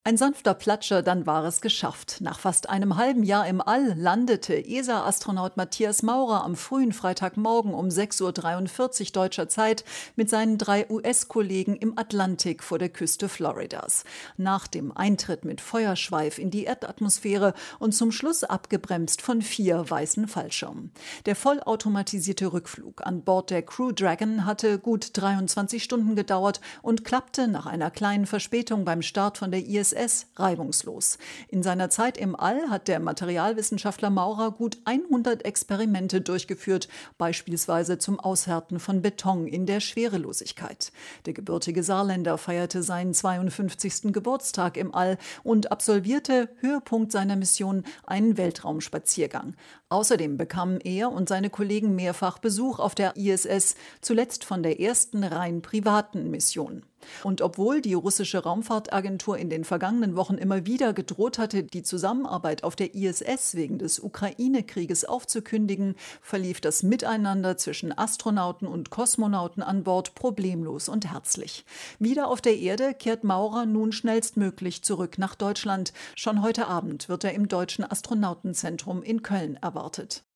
Ein sanfter Platscher, dann war es geschafft. Nach fast einem halben Jahr im All landete ESA-Astronaut Matthias Maurer am frühen Freitagmorgen um 6:43 Uhr deutscher Zeit mit seinen 3 US-Kollegen im Atlantik vor der Küste Floridas. Nach dem Eintritt mit Feuerschweif in die Erdatmosphäre und zum Schluss abgebremst von 4 weißen Fallschirmen. Der vollautomatisierte Rückflug an Bord der Crew Dragon hatte gut 23 Stunden gedauert und klappte nach einer kleinen Verspätung beim Start von der ISS reibungslos. In seiner Zeit im All hat der Materialwissenschaftler Maurer gut 100 Experimente durchgeführt, beispielsweise zum Aushärten von Beton in der Schwerelosigkeit. Der gebürtige Saarländer feierte seinen 52. Geburtstag im All und absolvierte, Höhepunkt seiner Mission, einen Weltraumspaziergang. Außerdem bekamen er und seine Kollegen mehrfach Besuch auf der ISS, zuletzt von der ersten rein privaten Mission. Und obwohl die russische Raumfahrtagentur in den vergangenen Wochen immer wieder gedroht hatte, die Zusammenarbeit auf der ISS wegen des Ukraine-Krieges aufzukündigen, verlief das Miteinander zwischen Astronauten und Kosmonauten an Bord problemlos und herzlich. Wieder auf der Erde kehrt Maurer nun schnellstmöglich zurück nach Deutschland. Schon heute Abend wird er im Deutschen Astronautenzentrum in Köln erwartet.